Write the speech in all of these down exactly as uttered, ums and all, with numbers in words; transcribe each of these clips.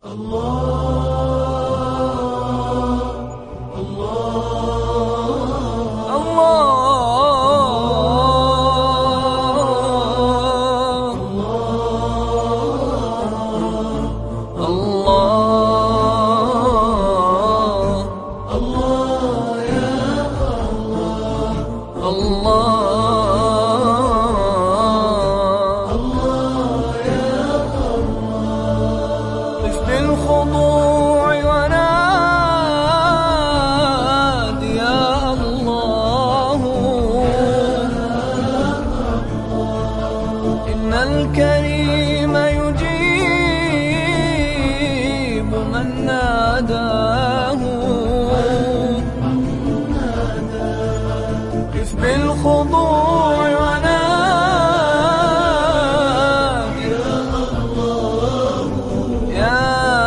بالخضوع ونادي يا الله، إن الكريم يجيب من ناداه. قف بالخضوع ونادي يا الله يا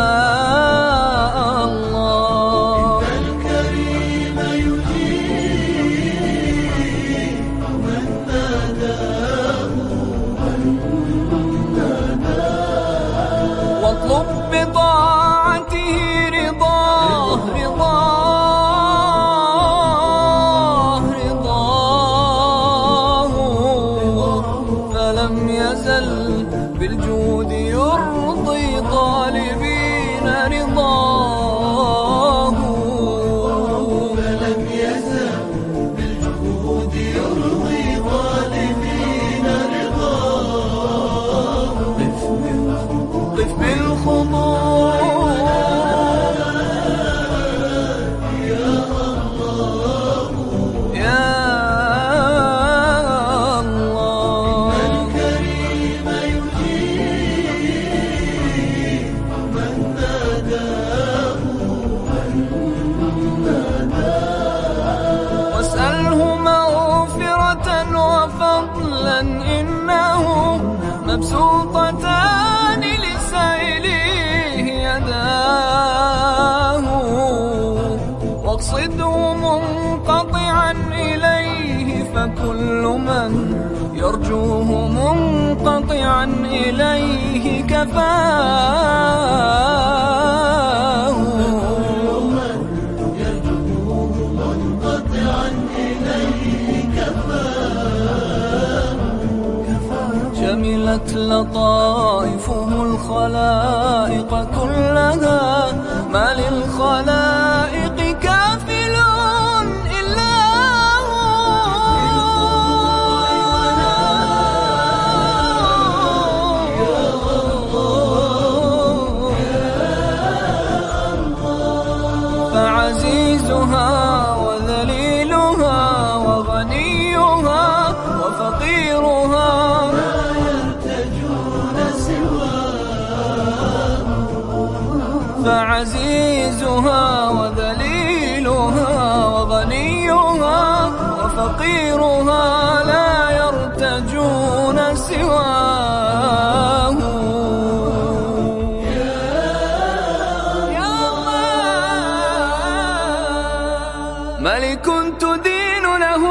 الله، إن الكريم يجيب من ناداه. واطلب بطاعته رضاه رضاه رضاه، فلم يزل بالجود يرضي طالبين رضاه. فلم يزل بالجود يرضي طالبين رضاه. قف بالخضوع يا الله يا الله، إن الكريم يجيب من ناداه. واسأله مغفرة وفضلا، إنه مبسوطتان لسائليه يداه. واقصده منقطعا إليه، فكل من يرجوه منقطعا إليه كفاه. جملت لطائفه الخلائق كلها، ما للخلائق كافل إلا فعزيزها وذليلها وغنيها وفقيرها فعزيزها وذليلها وغنيها وفقيرها لا يرتجون سواه. يا الله، ملك تدين له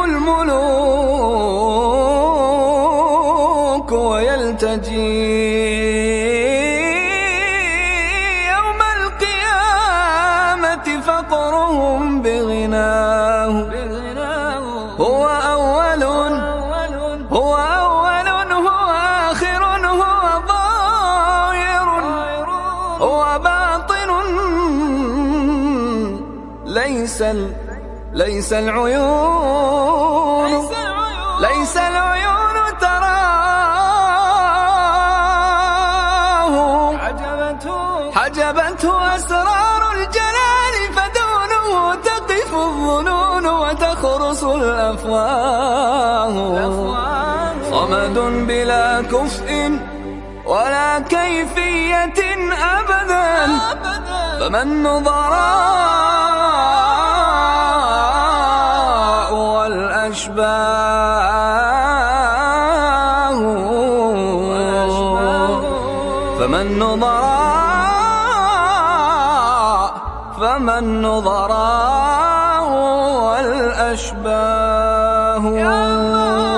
الملوك ويلتجي فقرهم بغناه. هو أول هو أول هو آخر هو ظاهر هو باطن، ليس ليس العيون ليس العيون تراه. حجبته أسرار الجلال، فدونه تقف الظنون وتخرص الأفواه. صمد بلا كفء ولا كيفية أبدا، فمن نظراء والأشباه. فمن نظراء فمن نظراء والأشباه.